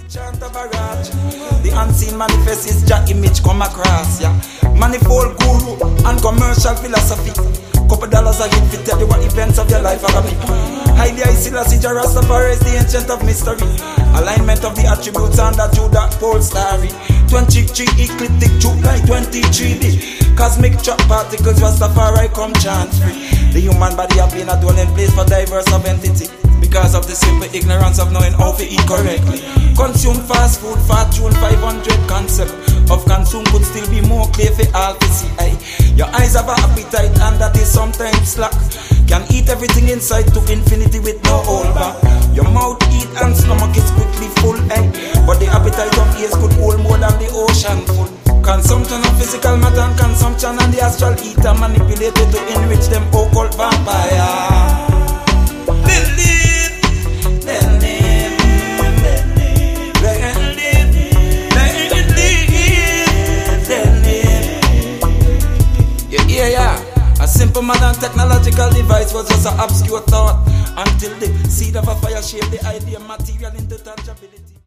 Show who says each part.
Speaker 1: Chant of a raj. The unseen manifest is Jah image come across, yeah. Manifold guru and commercial philosophy. Couple dollars a hit fit tell you what events of your life are gonna be. Highly I see Jah Rastafari is the ancient of mystery. Alignment of the attributes under Judah pole starry. 23 ecliptic juke like 23D. Cosmic chop particles Rastafari come chant free. The human body have been a dwelling place for diverse of entity. Because of the simple ignorance of knowing how to eat correctly. Consume fast food, fortune 500 concept of consume could still be more clear for all to see. Your eyes have an appetite and that is sometimes slack. Can eat everything inside to infinity with no hold back. Your mouth eat and stomach is quickly full, but the appetite of ears could hold more than the ocean full. Consumption of physical matter and consumption and the astral ether manipulated to enrich them occult vampire. A simple modern technological device was just an obscure thought until the seed of a fire shaped the idea material into tangibility.